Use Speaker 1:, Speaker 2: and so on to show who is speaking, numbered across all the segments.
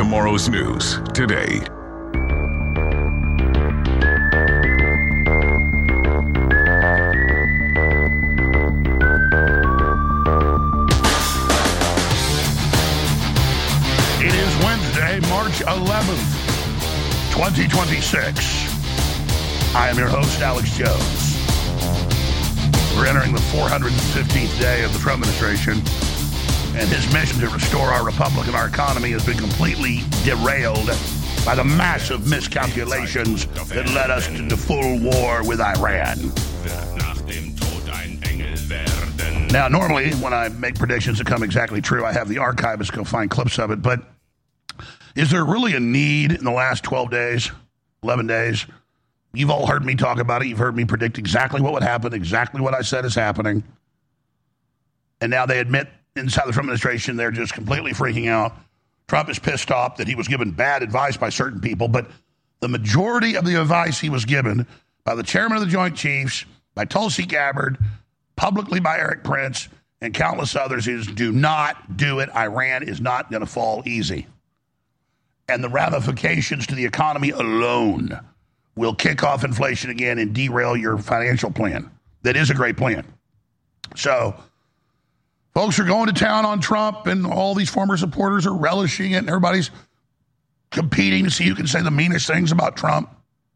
Speaker 1: tomorrow's news today.
Speaker 2: It is Wednesday, March 11th, 2026. I am your host, Alex Jones. We're entering the 415th day of the Trump administration, and his mission to restore our republic and our economy has been completely derailed by the massive miscalculations that led us into full war with Iran. Now, normally, when I make predictions that come exactly true, I have the archivists go find clips of it, but is there really a need in the last 12 days, 11 days? You've all heard me talk about it. You've heard me predict exactly what would happen, exactly what I said is happening. And now they admit inside the Trump administration they're just completely freaking out. Trump is pissed off that he was given bad advice by certain people, but the majority of the advice he was given by the chairman of the Joint Chiefs, by Tulsi Gabbard, publicly by Eric Prince, and countless others is do not do it. Iran is not going to fall easy. And the ramifications to the economy alone will kick off inflation again and derail your financial plan. That is a great plan. So folks are going to town on Trump, and all these former supporters are relishing it, and everybody's competing to see who can say the meanest things about Trump.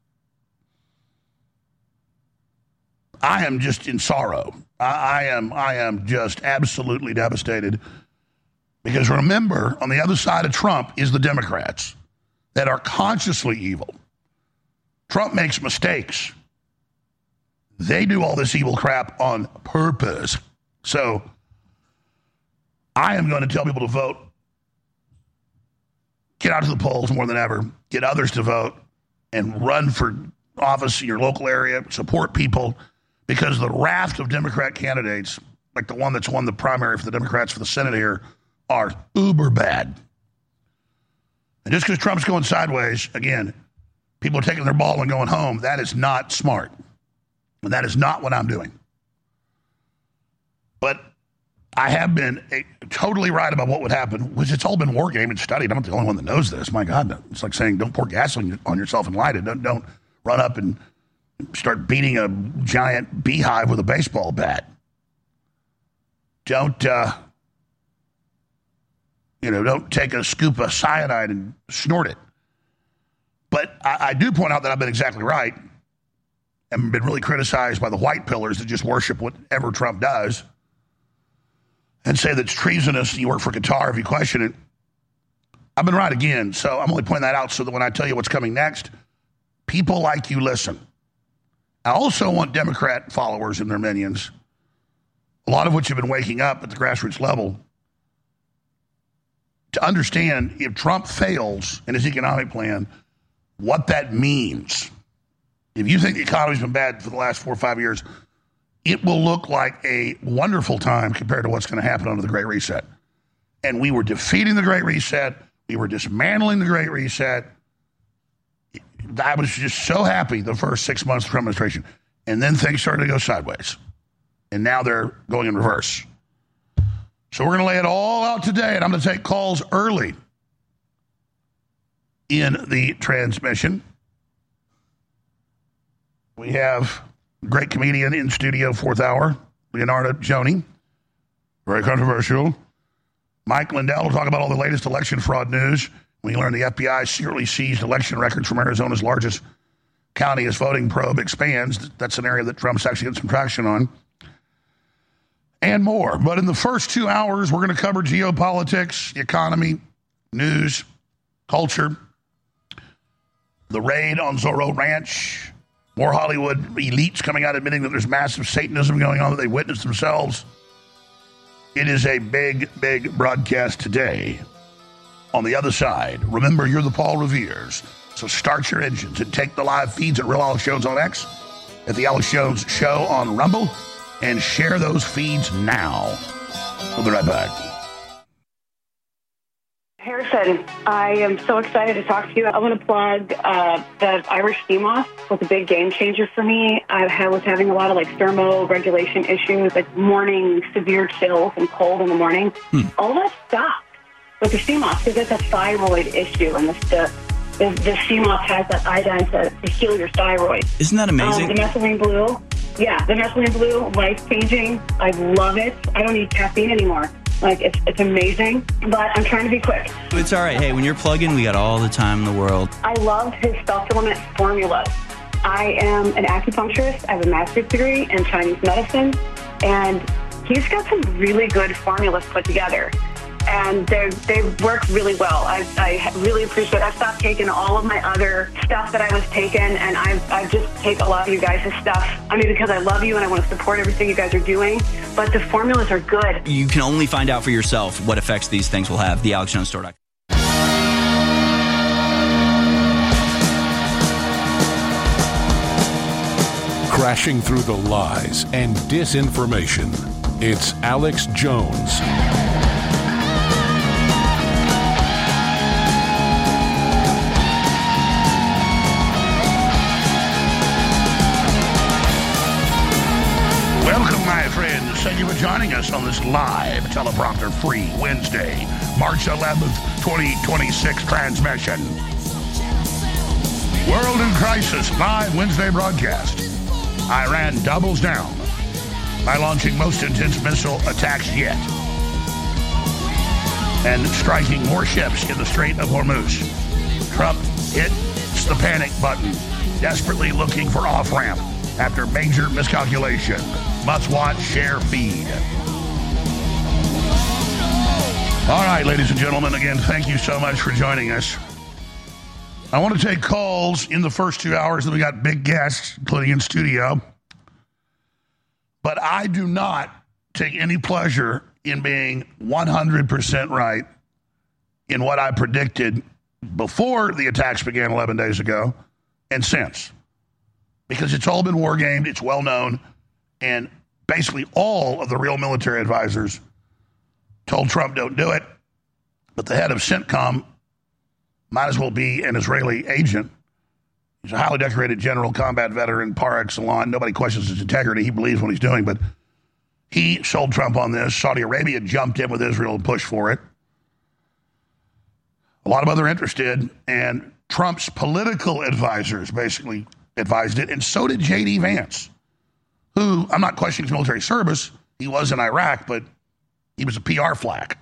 Speaker 2: I am just in sorrow. I am just absolutely devastated. Because remember, on the other side of Trump is the Democrats that are consciously evil. Trump makes mistakes. They do all this evil crap on purpose. So I am going to tell people to vote. Get out to the polls more than ever. Get others to vote and run for office in your local area. Support people, because the raft of Democrat candidates, like the one that's won the primary for the Democrats for the Senate here, are uber bad. And just because Trump's going sideways, again, people are taking their ball and going home, that is not smart. And that is not what I'm doing. But I have been totally right about what would happen, which it's all been war game and studied. I'm not the only one that knows this. My God, it's like saying don't pour gasoline on yourself and light it. Don't run up and start beating a giant beehive with a baseball bat. Don't take a scoop of cyanide and snort it. But I do point out that I've been exactly right and been really criticized by the white pillars that just worship whatever Trump does and say that it's treasonous and you work for Qatar if you question it. I've been right again, so I'm only pointing that out so that when I tell you what's coming next, people like you listen. I also want Democrat followers and their minions, a lot of which have been waking up at the grassroots level, to understand if Trump fails in his economic plan, what that means. If you think the economy's been bad for the last 4 or 5 years, it will look like a wonderful time compared to what's going to happen under the Great Reset. And we were defeating the Great Reset. We were dismantling the Great Reset. I was just so happy the first 6 months of the Trump administration. And then things started to go sideways. And now they're going in reverse. So we're going to lay it all out today, and I'm going to take calls early in the transmission. We have a great comedian in studio, fourth hour, Leonardo Joni. Very controversial. Mike Lindell will talk about all the latest election fraud news. We learn the FBI secretly seized election records from Arizona's largest county as voting probe expands. That's an area that Trump's actually getting some traction on. And more. But in the first 2 hours, we're going to cover geopolitics, the economy, news, culture, the raid on Zorro Ranch, more Hollywood elites coming out admitting that there's massive Satanism going on that they witnessed themselves. It is a big, big broadcast today. On the other side, remember, you're the Paul Reveres, so start your engines and take the live feeds at Real Alex Jones on X, at the Alex Jones Show on Rumble, and share those feeds now. We'll be right back.
Speaker 3: Harrison, I am so excited to talk to you. I want to plug the Irish sea moth was a big game changer for me. I was having a lot of thermoregulation issues, like morning severe chills and cold in the morning. All that stopped. with the CMOS because it's a thyroid issue, and the CMOS has that iodine to heal your thyroid.
Speaker 4: Isn't that amazing?
Speaker 3: The methylene blue, the methylene blue, life-changing. I love it. I don't need caffeine anymore. Like, it's amazing, but I'm trying to be quick.
Speaker 4: It's all right. Hey, when you're plugging, we got all the time in the world.
Speaker 3: I love his supplement formulas. I am an acupuncturist. I have a master's degree in Chinese medicine, and he's got some really good formulas put together, and they work really well. I really appreciate it. I've stopped taking all of my other stuff that I was taking, and I just take a lot of you guys' stuff. I mean, because I love you and I want to support everything you guys are doing, but the formulas are good.
Speaker 4: You can only find out for yourself what effects these things will have. TheAlexJonesStore.com.
Speaker 1: Crashing through the lies and disinformation. It's Alex Jones.
Speaker 2: Welcome, my friends. Thank you for joining us on this live teleprompter-free Wednesday, March 11th, 2026 transmission. World in Crisis live Wednesday broadcast. Iran doubles down by launching most intense missile attacks yet and striking more ships in the Strait of Hormuz. Trump hits the panic button, desperately looking for off-ramp after major miscalculation. Must watch, share, feed. All right, ladies and gentlemen, again, thank you so much for joining us. I want to take calls in the first 2 hours, and we got big guests, including in studio. But I do not take any pleasure in being 100% right in what I predicted before the attacks began 11 days ago and since. Because it's all been war gamed, it's well known, and basically all of the real military advisors told Trump don't do it. But the head of CENTCOM might as well be an Israeli agent. He's a highly decorated general, combat veteran, par excellence. Nobody questions his integrity. He believes what he's doing, but he sold Trump on this. Saudi Arabia jumped in with Israel and pushed for it. A lot of other interested, and Trump's political advisors basically advised it, and so did J.D. Vance, who, I'm not questioning his military service. He was in Iraq, but he was a PR flack.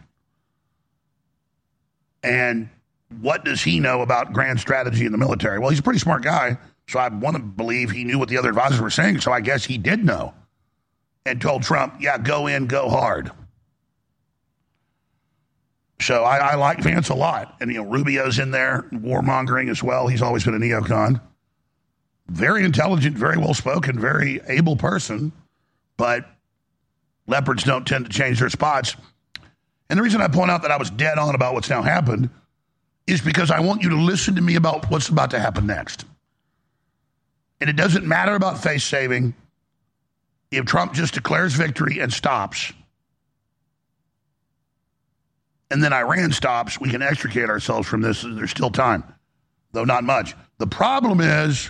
Speaker 2: And what does he know about grand strategy in the military? Well, he's a pretty smart guy, so I want to believe he knew what the other advisors were saying, so I guess he did know and told Trump, yeah, go in, go hard. So I like Vance a lot. And, Rubio's in there, warmongering as well. He's always been a neocon. Very intelligent, very well-spoken, very able person, but leopards don't tend to change their spots. And the reason I point out that I was dead on about what's now happened is because I want you to listen to me about what's about to happen next. And it doesn't matter about face saving. If Trump just declares victory and stops, and then Iran stops, we can extricate ourselves from this. There's still time, though not much. The problem is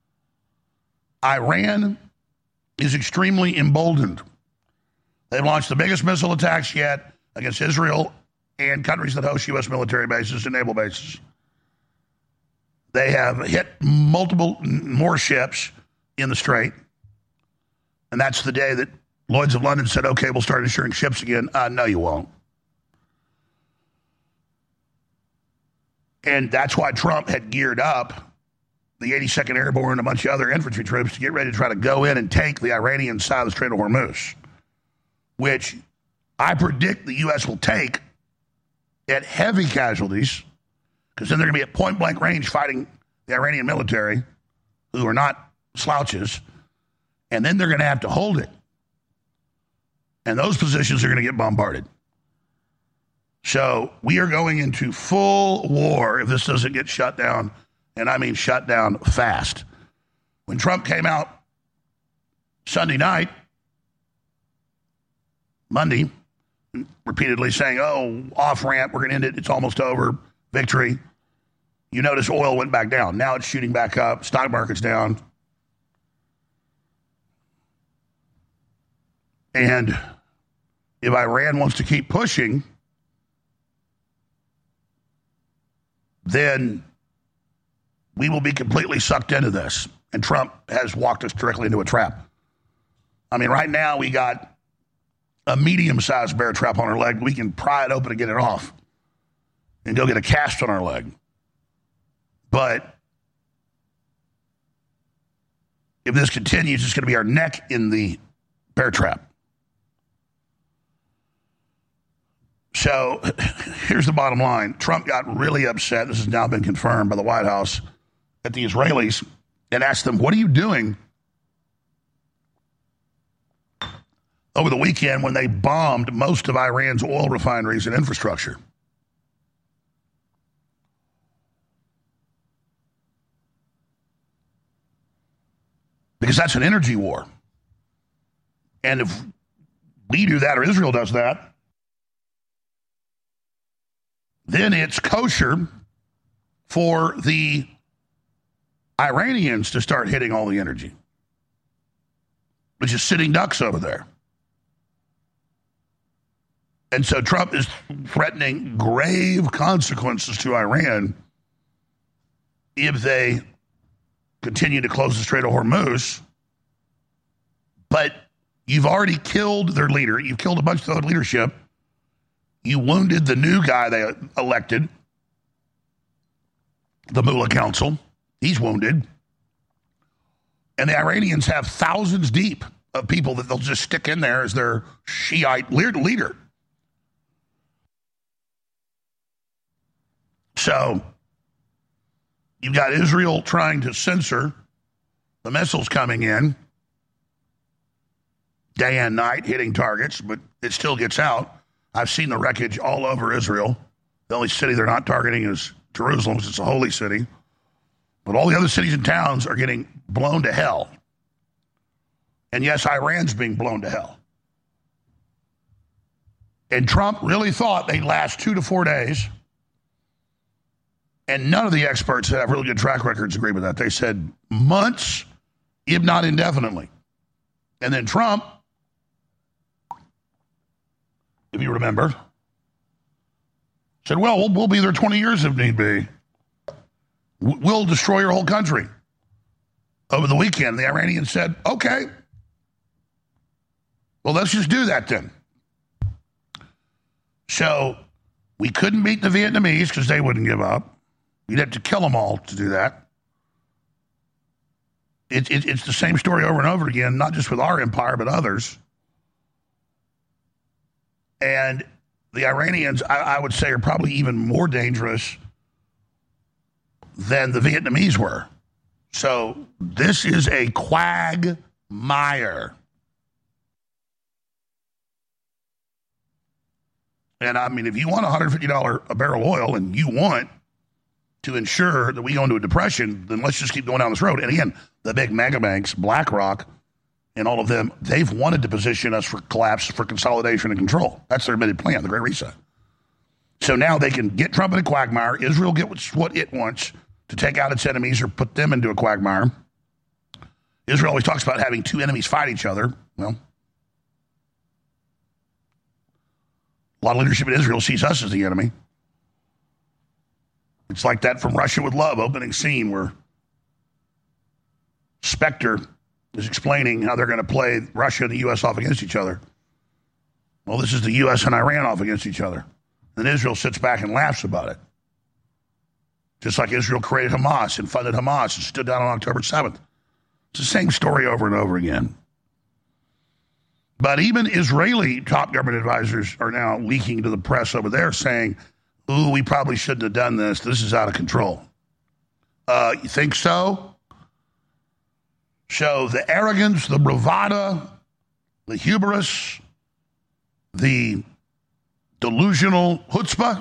Speaker 2: Iran is extremely emboldened. They've launched the biggest missile attacks yet against Israel and countries that host U.S. military bases and naval bases. They have hit more ships in the Strait. And that's the day that Lloyd's of London said, okay, we'll start insuring ships again. No, you won't. And that's why Trump had geared up the 82nd Airborne and a bunch of other infantry troops to get ready to try to go in and take the Iranian side of the Strait of Hormuz, which I predict the U.S. will take at heavy casualties, because then they're going to be at point-blank range fighting the Iranian military, who are not slouches, and then they're going to have to hold it. And those positions are going to get bombarded. So we are going into full war if this doesn't get shut down, and I mean shut down fast. When Trump came out Sunday night, Monday, repeatedly saying, off-ramp, we're going to end it, it's almost over, victory. You notice oil went back down. Now it's shooting back up, stock market's down. And if Iran wants to keep pushing, then we will be completely sucked into this. And Trump has walked us directly into a trap. I mean, right now we got a medium-sized bear trap on our leg. We can pry it open and get it off and go get a cast on our leg. But if this continues, it's going to be our neck in the bear trap. So here's the bottom line. Trump got really upset. This has now been confirmed by the White House at the Israelis and asked them, what are you doing over the weekend when they bombed most of Iran's oil refineries and infrastructure? Because that's an energy war. And if we do that or Israel does that, then it's kosher for the Iranians to start hitting all the energy, which is sitting ducks over there. And so Trump is threatening grave consequences to Iran if they continue to close the Strait of Hormuz. But you've already killed their leader. You've killed a bunch of their leadership. You wounded the new guy they elected, the Mullah Council. He's wounded. And the Iranians have thousands deep of people that they'll just stick in there as their Shiite leader. So you've got Israel trying to censor the missiles coming in day and night, hitting targets, but it still gets out. I've seen the wreckage all over Israel. The only city they're not targeting is Jerusalem, because it's a holy city. But all the other cities and towns are getting blown to hell. And yes, Iran's being blown to hell. And Trump really thought they'd last 2 to 4 days. And none of the experts that have really good track records agree with that. They said months, if not indefinitely. And then Trump, if you remember, said, well, we'll be there 20 years if need be. We'll destroy your whole country. Over the weekend, the Iranians said, okay, well, let's just do that then. So we couldn't beat the Vietnamese because they wouldn't give up. You'd have to kill them all to do that. It's the same story over and over again, not just with our empire, but others. And the Iranians, I would say, are probably even more dangerous than the Vietnamese were. So this is a quagmire. And I mean, if you want $150 a barrel of oil and you want to ensure that we go into a depression, then let's just keep going down this road. And again, the big mega banks, BlackRock, and all of them, they've wanted to position us for collapse, for consolidation and control. That's their admitted plan, the Great Reset. So now they can get Trump in a quagmire. Israel gets what it wants to take out its enemies or put them into a quagmire. Israel always talks about having two enemies fight each other. Well, a lot of leadership in Israel sees us as the enemy. It's like that from Russia with Love opening scene where Spectre is explaining how they're going to play Russia and the U.S. off against each other. Well, this is the U.S. and Iran off against each other. And Israel sits back and laughs about it. Just like Israel created Hamas and funded Hamas and stood down on October 7th. It's the same story over and over again. But even Israeli top government advisors are now leaking to the press over there saying, ooh, we probably shouldn't have done this. This is out of control. You think so? So the arrogance, the bravado, the hubris, the delusional chutzpah,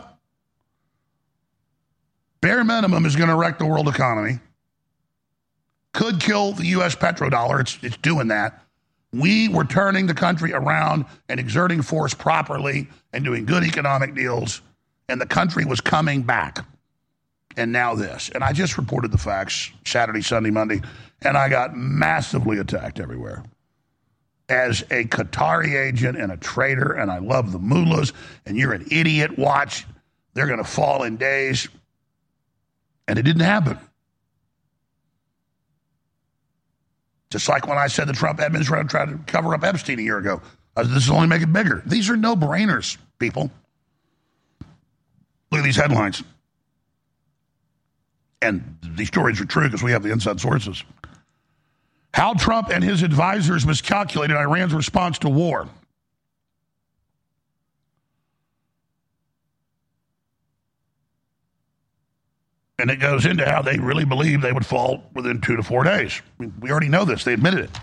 Speaker 2: bare minimum is going to wreck the world economy. Could kill the U.S. petrodollar. It's doing that. We were turning the country around and exerting force properly and doing good economic deals, and the country was coming back. And now this. And I just reported the facts Saturday, Sunday, Monday, and I got massively attacked everywhere as a Qatari agent and a traitor, and I love the mullahs, and you're an idiot. Watch. They're going to fall in days. And it didn't happen. Just like when I said the Trump administration tried to cover up Epstein a year ago. This will only make it bigger. These are no-brainers, people. Look at these headlines. And these stories are true because we have the inside sources. How Trump and his advisors miscalculated Iran's response to war. And it goes into how they really believe they would fall within 2 to 4 days. We already know this. They admitted it.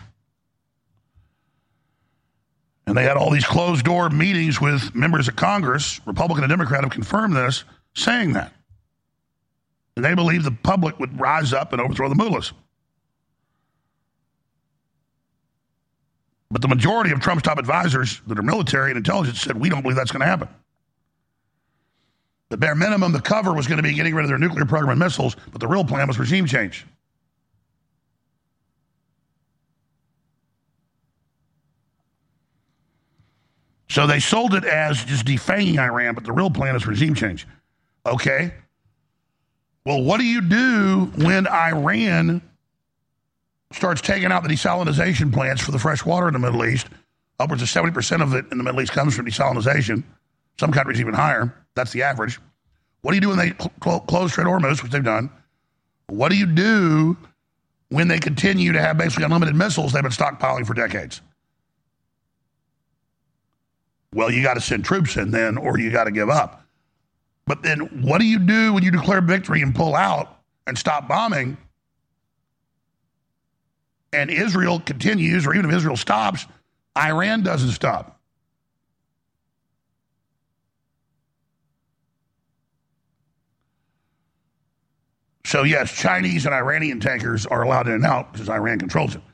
Speaker 2: And they had all these closed-door meetings with members of Congress, Republican and Democrat, have confirmed this, saying that. And they believe the public would rise up and overthrow the mullahs. But the majority of Trump's top advisors that are military and intelligence said, we don't believe that's going to happen. The bare minimum, the cover was going to be getting rid of their nuclear program and missiles, but the real plan was regime change. So they sold it as just defanging Iran, but the real plan is regime change. Okay. Well, what do you do when Iran starts taking out the desalinization plants for the fresh water in the Middle East? Upwards of 70% of it in the Middle East comes from desalinization. Some countries even higher. That's the average. What do you do when they close Strait of Hormuz, which they've done? What do you do when they continue to have basically unlimited missiles they've been stockpiling for decades? Well, you got to send troops in then, or you got to give up. But then what do you do when you declare victory and pull out and stop bombing, and Israel continues, or even if Israel stops, Iran doesn't stop? So, yes, Chinese and Iranian tankers are allowed in and out because Iran controls it.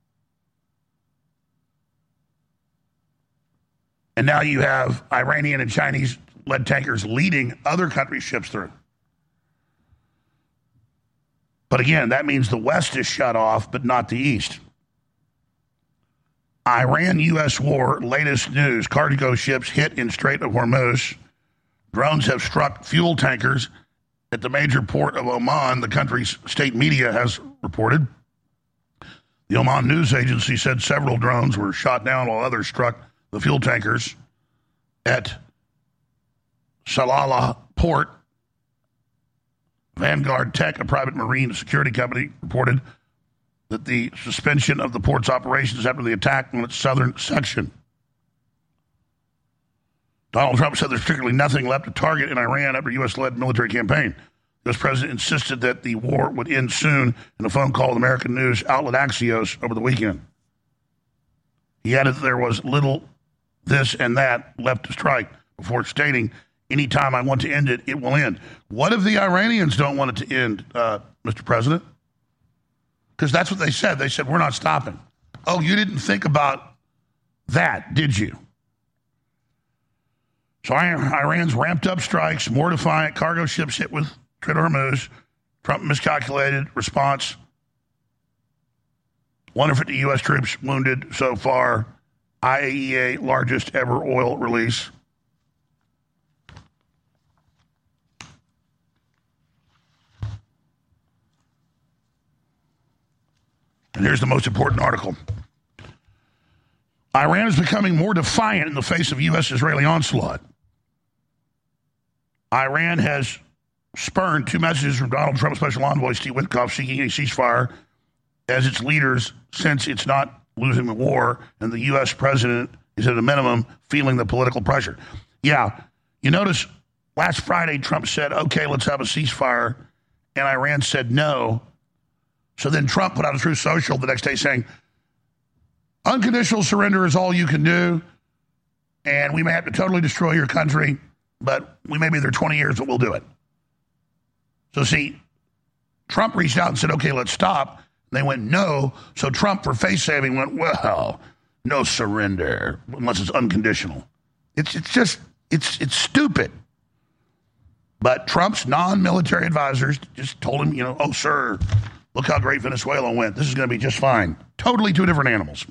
Speaker 2: And now you have Iranian and Chinese-led tankers leading other countries' ships through. But again, that means the West is shut off, but not the East. Iran-U.S. war, latest news. Cargo ships hit in Strait of Hormuz. Drones have struck fuel tankers at the major port of Oman, the country's state media has reported. The Oman news agency said several drones were shot down while others struck the fuel tankers at Salalah Port. Vanguard Tech, a private marine security company, reported that the suspension of the port's operations after the attack on its southern section. Donald Trump said there's particularly nothing left to target in Iran after U.S.-led military campaign. The U.S. president insisted that the war would end soon in a phone call with American news outlet Axios over the weekend. He added that there was little this and that left to strike before stating, anytime I want to end it, it will end. What if the Iranians don't want it to end, Mr. President? Because that's what they said. They said, we're not stopping. Oh, you didn't think about that, did you? So Iran's ramped up strikes, more defiant, cargo ships hit with Strait of Hormuz. Trump miscalculated response. 150 U.S. troops wounded so far. IAEA largest ever oil release. And here's the most important article. Iran is becoming more defiant in the face of U.S.-Israeli onslaught. Iran has spurned 2 messages from Donald Trump Special Envoy Steve Witkoff seeking a ceasefire as its leaders since it's not losing the war, and the U.S. president is at a minimum feeling the political pressure. Yeah, you notice last Friday Trump said, okay, let's have a ceasefire, and Iran said no. So then Trump put out a Truth Social the next day saying, unconditional surrender is all you can do, and we may have to totally destroy your country, but we may be there 20 years, but we'll do it. So see, Trump reached out and said, okay, let's stop. They went, no. So Trump, for face saving, went, well, no surrender unless it's unconditional. It's stupid. But Trump's non-military advisors just told him, oh, sir, look how great Venezuela went. This is going to be just fine. Totally 2 different animals.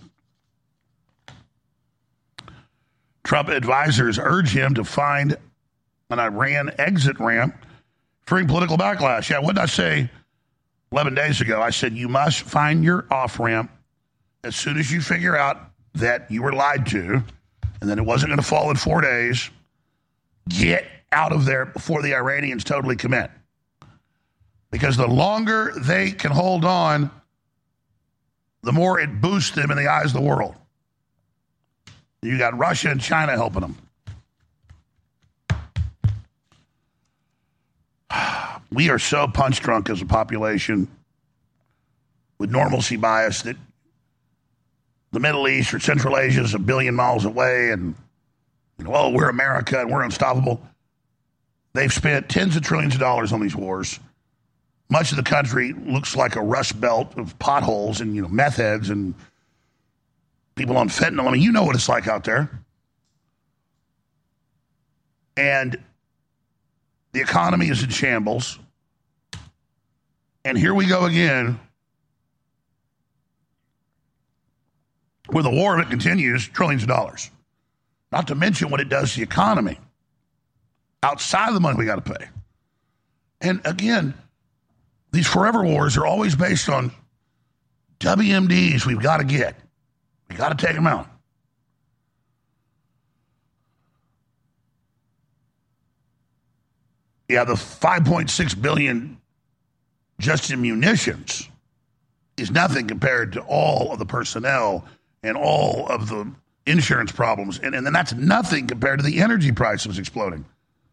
Speaker 2: Trump advisors urge him to find an Iran exit ramp fearing political backlash. Yeah, what did I say 11 days ago? I said you must find your off-ramp as soon as you figure out that you were lied to and that it wasn't going to fall in 4 days. Get out of there before the Iranians totally commit. Because the longer they can hold on, the more it boosts them in the eyes of the world. You got Russia and China helping them. We are so punch drunk as a population with normalcy bias that the Middle East or Central Asia is 1 billion miles away and, we're America and we're unstoppable. They've spent tens of trillions of dollars on these wars. Much of the country looks like a rust belt of potholes and, meth heads and people on fentanyl. I mean, you know what it's like out there. And the economy is in shambles. And here we go again, where the war, if it continues, trillions of dollars. Not to mention what it does to the economy outside of the money we got to pay. And again, these forever wars are always based on WMDs we've got to get. We got to take them out. Yeah, the $5.6 billion just in munitions is nothing compared to all of the personnel and all of the insurance problems. And then that's nothing compared to the energy prices exploding.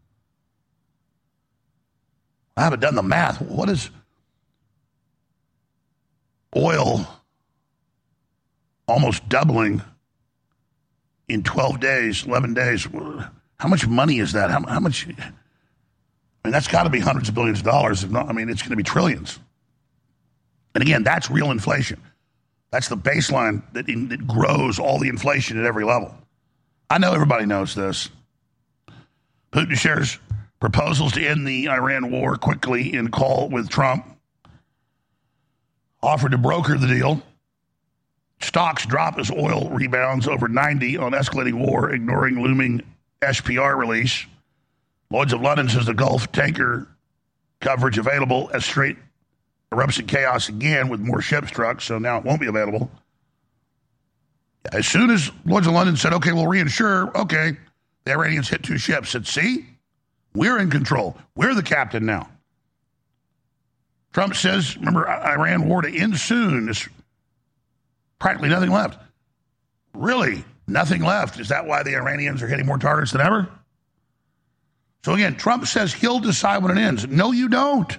Speaker 2: I haven't done the math. What is oil almost doubling in 12 days, 11 days? How much money is that? How much? I mean, that's got to be hundreds of billions of dollars. If not, I mean, it's going to be trillions. And again, that's real inflation. That's the baseline that grows all the inflation at every level. I know everybody knows this. Putin shares proposals to end the Iran war quickly in call with Trump. Offered to broker the deal. Stocks drop as oil rebounds over 90 on escalating war, ignoring looming SPR release. Lloyd's of London says the Gulf tanker coverage available as Strait erupts in chaos again with more ships struck, so now it won't be available. As soon as Lloyd's of London said, okay, we'll reinsure, okay, the Iranians hit 2 ships. Said, see, we're in control. We're the captain now. Trump says, remember, Iran war to end soon. There's practically nothing left. Really, nothing left. Is that why the Iranians are hitting more targets than ever? So again, Trump says he'll decide when it ends. No, you don't.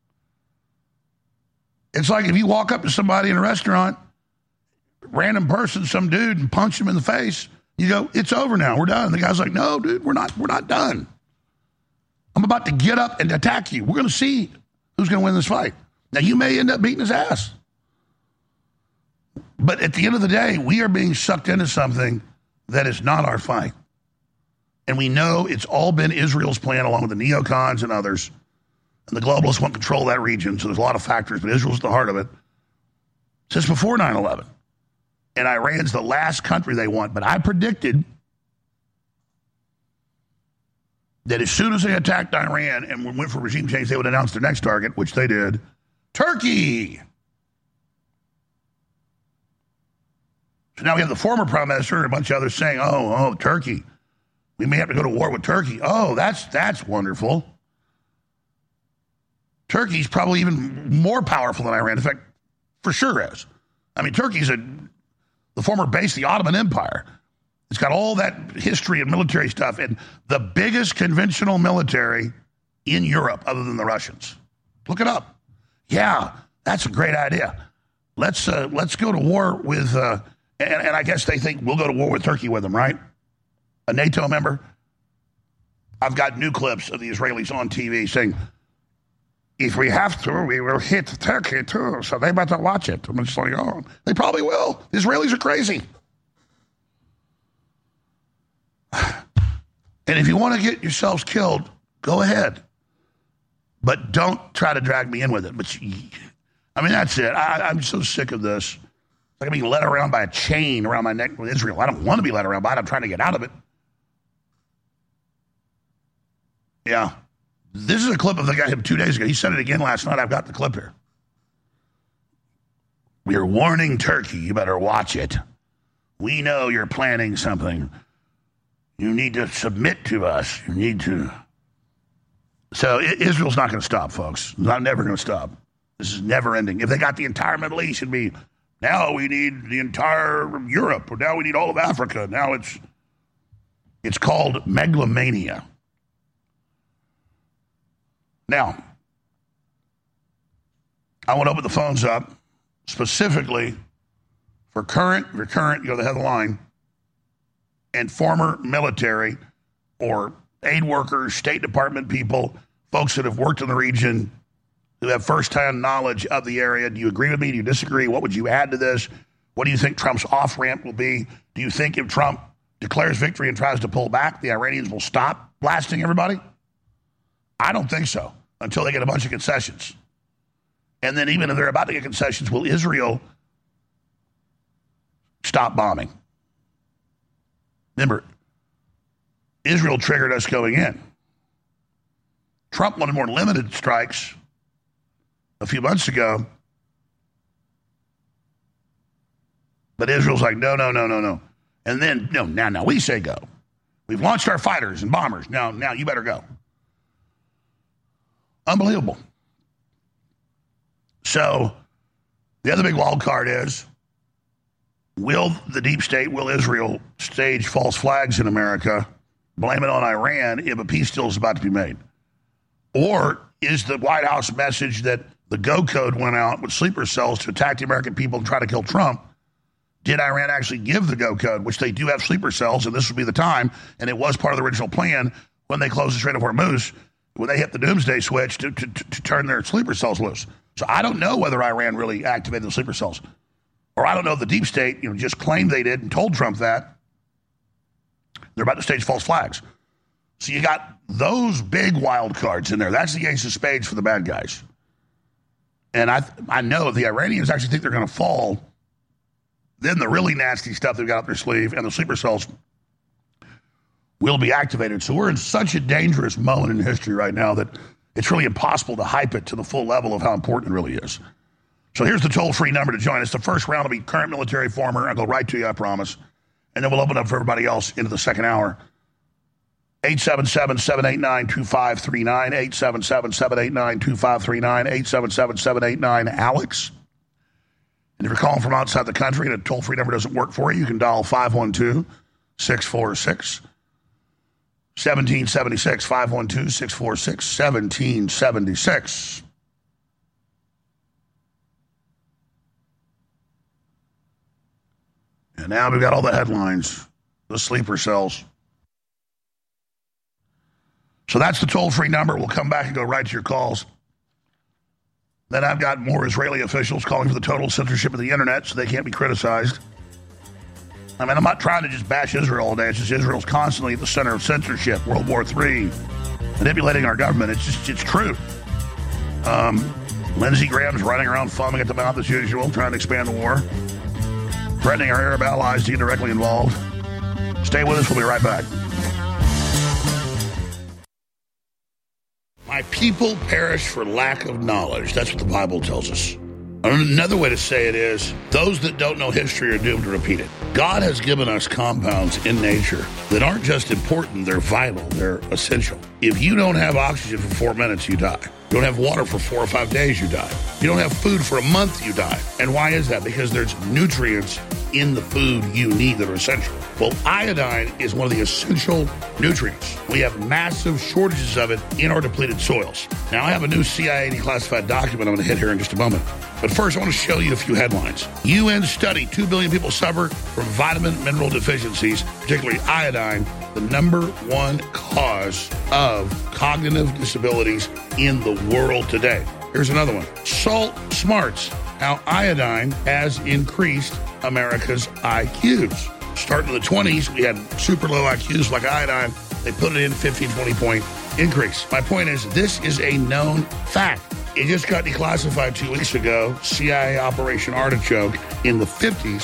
Speaker 2: It's like if you walk up to somebody in a restaurant, random person, some dude, and punch him in the face, you go, it's over now, we're done. And the guy's like, no, dude, we're not done. I'm about to get up and attack you. We're going to see who's going to win this fight. Now, you may end up beating his ass. But at the end of the day, we are being sucked into something that is not our fight. And we know it's all been Israel's plan along with the neocons and others. And the globalists want control of that region, so there's a lot of factors, but Israel's the heart of it. Since before 9/11. And Iran's the last country they want. But I predicted that as soon as they attacked Iran and went for regime change, they would announce their next target, which they did. Turkey! So now we have the former prime minister and a bunch of others saying, oh, Turkey. We may have to go to war with Turkey. Oh, that's wonderful. Turkey's probably even more powerful than Iran. In fact, for sure is. I mean, Turkey's the former base of the Ottoman Empire. It's got all that history and military stuff and the biggest conventional military in Europe other than the Russians. Look it up. Yeah, that's a great idea. Let's go to war with, and I guess they think we'll go to war with Turkey with them, right? A NATO member. I've got new clips of the Israelis on TV saying, if we have to, we will hit Turkey too. So they better watch it. I'm just like, oh, they probably will. The Israelis are crazy. And if you want to get yourselves killed, go ahead. But don't try to drag me in with it. But I mean, that's it. I'm so sick of this. Like I'm being led around by a chain around my neck with Israel. I don't want to be led around by it. I'm trying to get out of it. Yeah. This is a clip of the guy 2 days ago. He said it again last night. I've got the clip here. We are warning Turkey. You better watch it. We know you're planning something. You need to submit to us. You need to. So Israel's not going to stop, folks. It's never going to stop. This is never ending. If they got the entire Middle East, it'd be, now we need the entire Europe, or now we need all of Africa. Now it's called megalomania. Now, I want to open the phones up specifically for current, you go to the head of the line, and former military or aid workers, State Department people, folks that have worked in the region, who have firsthand knowledge of the area. Do you agree with me? Do you disagree? What would you add to this? What do you think Trump's off-ramp will be? Do you think if Trump declares victory and tries to pull back, the Iranians will stop blasting everybody? I don't think so, until they get a bunch of concessions. And then even if they're about to get concessions, will Israel stop bombing? Remember, Israel triggered us going in. Trump wanted more limited strikes a few months ago, but Israel's like, no. And then, now we say go. We've launched our fighters and bombers. Now you better go. Unbelievable. So the other big wild card is, will the deep state, will Israel stage false flags in America, blame it on Iran if a peace deal is about to be made? Or is the White House message that the Go Code went out with sleeper cells to attack the American people and try to kill Trump? Did Iran actually give the Go Code, which they do have sleeper cells, and this would be the time, and it was part of the original plan when they closed the Strait of Hormuz, when they hit the doomsday switch to turn their sleeper cells loose. So I don't know whether Iran really activated the sleeper cells. Or I don't know if the deep state just claimed they did and told Trump that. They're about to stage false flags. So you got those big wild cards in there. That's the ace of spades for the bad guys. And I know if the Iranians actually think they're going to fall, then the really nasty stuff they've got up their sleeve and the sleeper cells will be activated. So we're in such a dangerous moment in history right now that it's really impossible to hype it to the full level of how important it really is. So here's the toll-free number to join us. The first round will be current military, former. I'll go right to you, I promise. And then we'll open up for everybody else into the second hour. 877-789-2539, 877-789-2539, 877-789-ALEX. And if you're calling from outside the country and a toll-free number doesn't work for you, you can dial 512-646-1776, 512-646-1776. And now we've got all the headlines, the sleeper cells. So that's the toll-free number. We'll come back and go right to your calls. Then I've got more Israeli officials calling for the total censorship of the internet so they can't be criticized. I mean, I'm not trying to just bash Israel all day. It's just Israel's constantly at the center of censorship, World War III, manipulating our government. It's true. Lindsey Graham's running around foaming at the mouth as usual, trying to expand the war, threatening our Arab allies to get directly involved. Stay with us. We'll be right back. My people perish for lack of knowledge. That's what the Bible tells us. Another way to say it is, those that don't know history are doomed to repeat it. God has given us compounds in nature that aren't just important, they're vital, they're essential. If you don't have oxygen for 4 minutes, you die. You don't have water for 4 or 5 days, you die. You don't have food for a month, you die. And why is that? Because there's nutrients in the food you need that are essential. Well, iodine is one of the essential nutrients. We have massive shortages of it in our depleted soils. Now, I have a new CIA declassified document I'm going to hit here in just a moment. But first, I want to show you a few headlines. UN study, 2 billion people suffer from vitamin mineral deficiencies, particularly iodine, the #1 cause of cognitive disabilities in the world today. Here's another one. Salt smarts, how iodine has increased America's IQs. Starting in the 20s, we had super low IQs like iodine. They put it in 15, 20-point increase. My point is, this is a known fact. It just got declassified 2 weeks ago. CIA Operation Artichoke in the 50s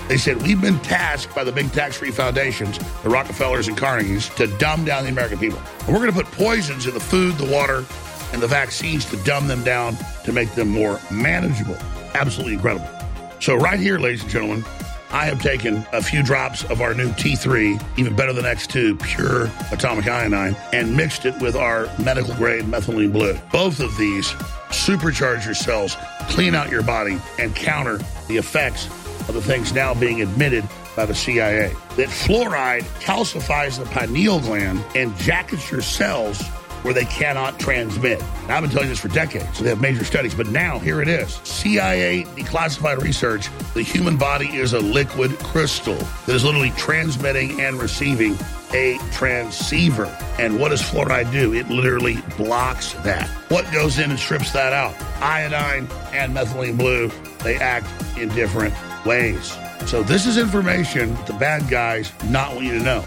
Speaker 2: They said, we've been tasked by the big tax-free foundations, the Rockefellers and Carnegies, to dumb down the American people. And we're going to put poisons in the food, the water, and the vaccines to dumb them down to make them more manageable. Absolutely incredible. So right here, ladies and gentlemen, I have taken a few drops of our new T3, even better than X2, pure atomic iodine, and mixed it with our medical-grade methylene blue. Both of these supercharge your cells, clean out your body, and counter the effects of the things now being admitted by the CIA. That fluoride calcifies the pineal gland and jackets your cells where they cannot transmit. Now, I've been telling you this for decades, so they have major studies, but now here it is. CIA declassified research, the human body is a liquid crystal that is literally transmitting and receiving a transceiver. And what does fluoride do? It literally blocks that. What goes in and strips that out? Iodine and methylene blue, they act in different ways. So this is information the bad guys not want you to know.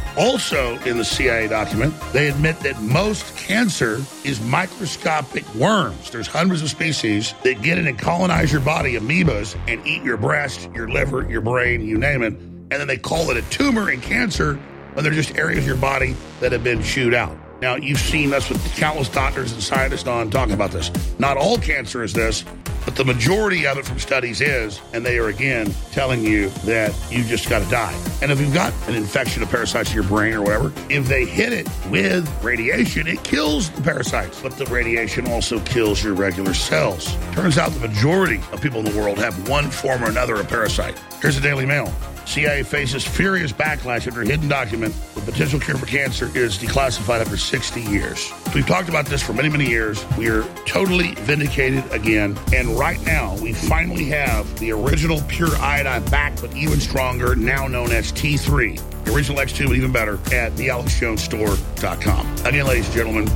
Speaker 2: Also in the CIA document, they admit that most cancer is microscopic worms. There's hundreds of species that get in and colonize your body, amoebas, and eat your breast, your liver, your brain, you name it. And then they call it a tumor and cancer when they're just areas of your body that have been chewed out. Now, you've seen us with countless doctors and scientists on talking about this. Not all cancer is this, but the majority of it from studies is, and they are, again, telling you that you just got to die. And if you've got an infection of parasites in your brain or whatever, if they hit it with radiation, it kills the parasites. But the radiation also kills your regular cells. Turns out the majority of people in the world have one form or another of parasite. Here's the Daily Mail. CIA faces furious backlash after a hidden document. The potential cure for cancer is declassified after 60 years. We've talked about this for many, many years. We are totally vindicated again. And right now, we finally have the original pure iodine back, but even stronger, now known as T3. The original X2, but even better, at thealexjonesstore.com. Again, ladies and gentlemen,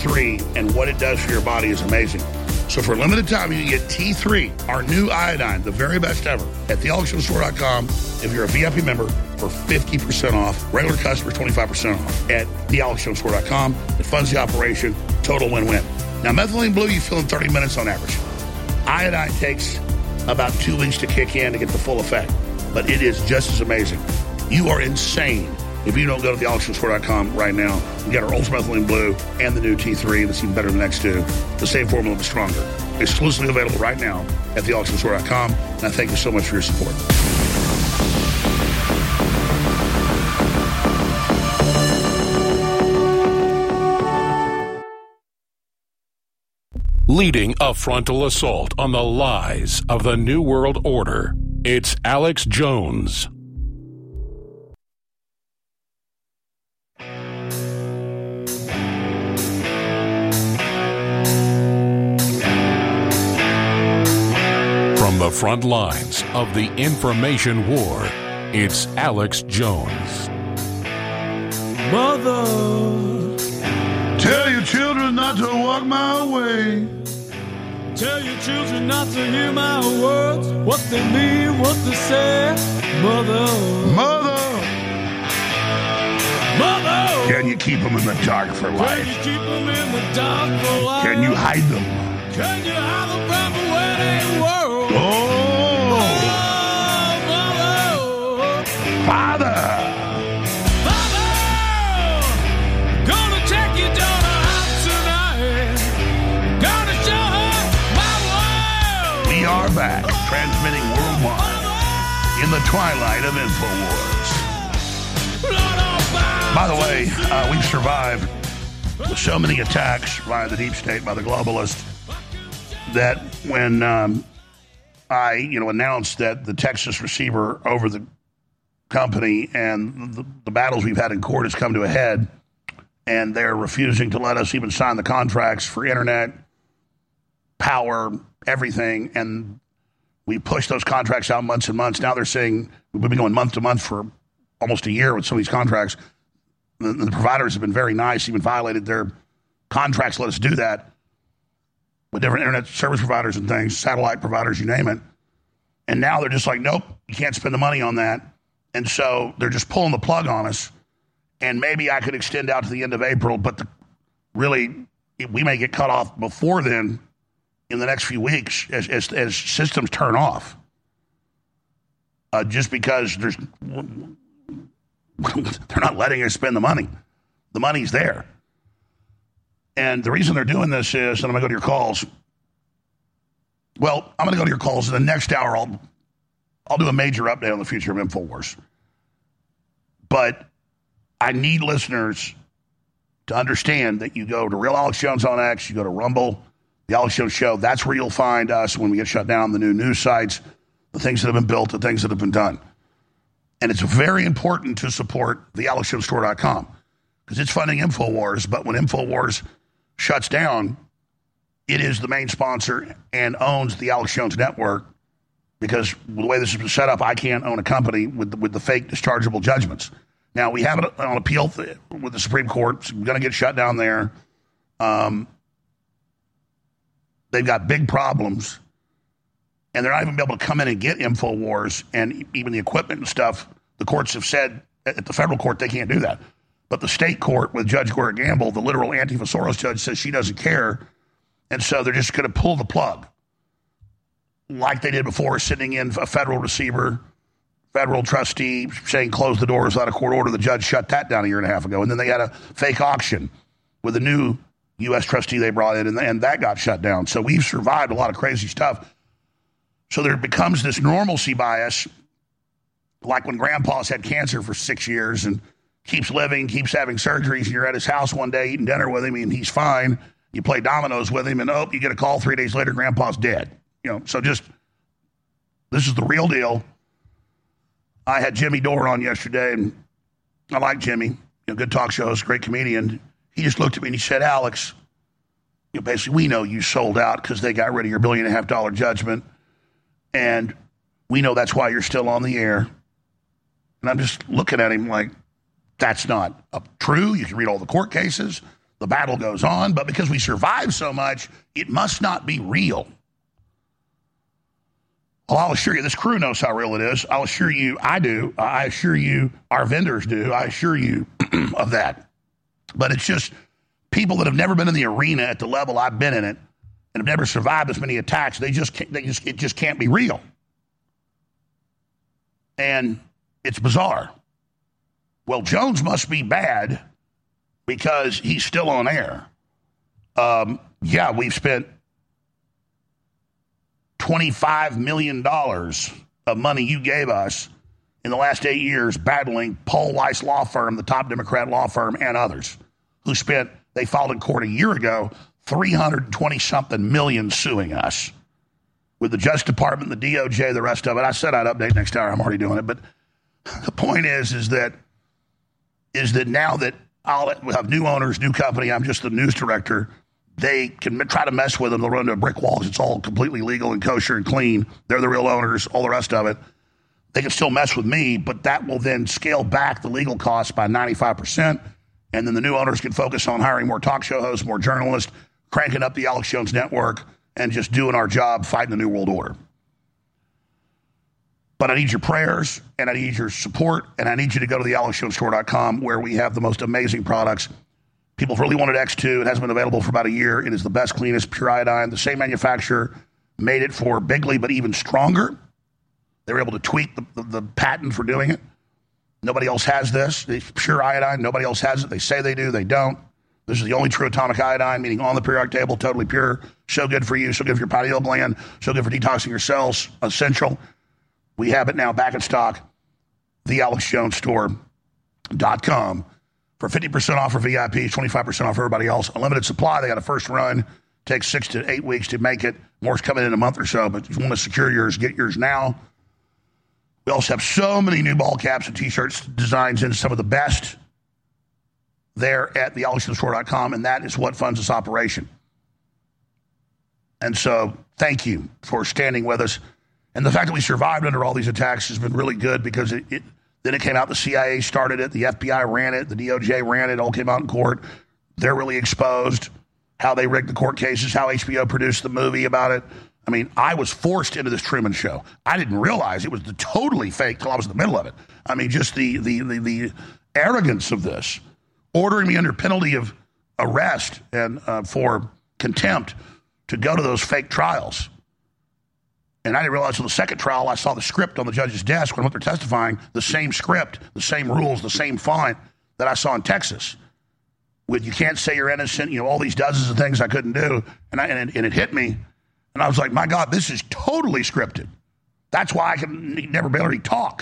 Speaker 2: T3 and what it does for your body is amazing. So for a limited time, you can get T3, our new iodine, the very best ever, at thealexjonesstore.com. If you're a VIP member, for 50% off. Regular customers, 25% off at thealexjonesstore.com. It funds the operation. Total win-win. Now, methylene blue, you feel in 30 minutes on average. Iodine takes about 2 weeks to kick in to get the full effect, but it is just as amazing. You are insane if you don't go to thealexjonesstore.com right now. You get our Ultra Methylene Blue and the new T3 that's even better than the X2. The same formula, but stronger. Exclusively available right now at thealexjonesstore.com. And I thank you so much for your support.
Speaker 1: Leading a frontal assault on the lies of the New World Order, it's Alex Jones. From the front lines of the information war, it's Alex Jones.
Speaker 5: Mother,
Speaker 2: tell your children not to walk my way.
Speaker 5: tell your children not to hear my words, what they mean, what they say. Mother,
Speaker 2: can you keep them in the dark for life?
Speaker 5: can you keep them in the dark for life?
Speaker 2: Can you hide them?
Speaker 5: Can you hide them from the wedding world?
Speaker 2: Oh,
Speaker 5: Mother,
Speaker 2: Father.
Speaker 5: gonna take your daughter out tonight. Gonna show her my world.
Speaker 2: We are back, transmitting worldwide in the twilight of InfoWars. By the way, we've survived so many attacks by the deep state, by the globalists, that when I announced that the Texas receiver over the company and the battles we've had in court has come to a head, and they're refusing to let us even sign the contracts for internet, power, everything, and we pushed those contracts out months and months. Now they're saying we've been going month to month for almost a year with some of these contracts. The providers have been very nice, even violated their contracts, let us do that with different internet service providers and things, satellite providers, you name it. And now they're just like, nope, you can't spend the money on that. And so they're just pulling the plug on us. And maybe I could extend out to the end of April, but we may get cut off before then in the next few weeks as systems turn off. just because they're not letting us spend the money. The money's there. And the reason they're doing this is, and I'm going to go to your calls. Well, I'm going to go to your calls. In the next hour, I'll do a major update on the future of InfoWars. But I need listeners to understand that you go to Real Alex Jones on X, you go to Rumble, The Alex Jones Show. That's where you'll find us when we get shut down, the new news sites, the things that have been built, the things that have been done. And it's very important to support the AlexJonesStore.com because it's funding InfoWars. But when InfoWars shuts down, it is the main sponsor and owns the Alex Jones Network because the way this is set up, I can't own a company with the fake dischargeable judgments. Now, we have it on appeal with the Supreme Court. It's going to get shut down there. They've got big problems, and they're not even able to come in and get InfoWars and even the equipment and stuff. The courts have said at the federal court they can't do that. But the state court with Judge Gloria Gamble, the literal Antifa Soros judge, says she doesn't care. And so they're just going to pull the plug like they did before, sending in a federal receiver, federal trustee saying close the doors without a court order. The judge shut that down a year and a half ago. And then they had a fake auction with a new U.S. trustee they brought in, and that got shut down. So we've survived a lot of crazy stuff. So there becomes this normalcy bias, like when grandpa's had cancer for 6 years and keeps living, keeps having surgeries, and you're at his house one day eating dinner with him, and he's fine. You play dominoes with him, and you get a call 3 days later, grandpa's dead. So just, this is the real deal. I had Jimmy Dore on yesterday, and I like Jimmy. Good talk show host, great comedian. He just looked at me and he said, Alex, basically, we know you sold out because they got rid of your $1.5 billion judgment, and we know that's why you're still on the air. And I'm just looking at him like, that's not true. You can read all the court cases. The battle goes on. But because we survive so much, it must not be real. Well, I'll assure you, this crew knows how real it is. I'll assure you, I do. I assure you, our vendors do. I assure you of that. But it's just people that have never been in the arena at the level I've been in it and have never survived as many attacks. It just can't be real. And it's bizarre. Well, Jones must be bad because he's still on air. Yeah, we've spent $25 million of money you gave us in the last 8 years battling Paul Weiss Law Firm, the top Democrat law firm, and others who they filed in court a year ago, $320-something million suing us with the Justice Department, the DOJ, the rest of it. I said I'd update next hour. I'm already doing it. But the point is that now that we have new owners, new company, I'm just the news director, they can try to mess with them. They'll run into a brick wall. It's all completely legal and kosher and clean. They're the real owners, all the rest of it. They can still mess with me, but that will then scale back the legal costs by 95%. And then the new owners can focus on hiring more talk show hosts, more journalists, cranking up the Alex Jones Network, and just doing our job fighting the New World Order. But I need your prayers, and I need your support, and I need you to go to the AlexJonesStore.com where we have the most amazing products. People have really wanted X2. It hasn't been available for about a year. It is the best, cleanest, pure iodine. The same manufacturer made it for Bigley, but even stronger. They were able to tweak the patent for doing it. Nobody else has this. It's pure iodine. Nobody else has it. They say they do. They don't. This is the only true atomic iodine, meaning on the periodic table, totally pure. So good for you. So good for your pineal gland. So good for detoxing your cells. Essential. We have it now back in stock. TheAlexJonesStore.com. For 50% off for VIPs, 25% off for everybody else. A limited supply. They got a first run. Takes 6 to 8 weeks to make it. More's coming in a month or so, but if you want to secure yours, get yours now. We also have so many new ball caps and T-shirts designs in some of the best there at theAlexJonesStore.com, and that is what funds this operation. And so thank you for standing with us. And the fact that we survived under all these attacks has been really good because then it came out, the CIA started it, the FBI ran it, the DOJ ran it, all came out in court. They're really exposed how they rigged the court cases, how HBO produced the movie about it. I mean, I was forced into this Truman Show. I didn't realize it was totally fake till I was in the middle of it. I mean, just the arrogance of this, ordering me under penalty of arrest and for contempt to go to those fake trials. And I didn't realize on the second trial, I saw the script on the judge's desk when they're testifying, the same script, the same rules, the same font that I saw in Texas. With you can't say you're innocent, all these dozens of things I couldn't do. And it hit me. And I was like, my God, this is totally scripted. That's why I can never barely talk.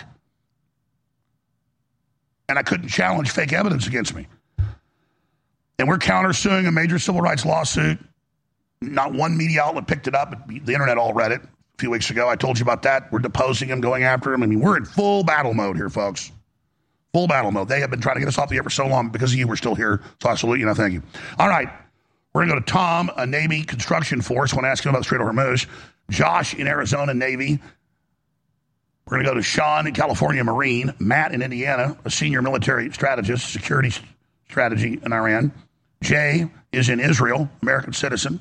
Speaker 2: And I couldn't challenge fake evidence against me. And we're countersuing a major civil rights lawsuit. Not one media outlet picked it up. The internet all read it a few weeks ago. I told you about that. We're deposing him, going after him. I mean, we're in full battle mode here, folks. Full battle mode. They have been trying to get us off the air for so long because of you. We're still here. So I salute you. Thank you. All right. We're going to go to Tom, a Navy construction force. I want to ask him about the Strait of Hormuz. Josh in Arizona, Navy. We're going to go to Sean in California, Marine. Matt in Indiana, a senior military strategist, security strategy in Iran. Jay is in Israel, American citizen.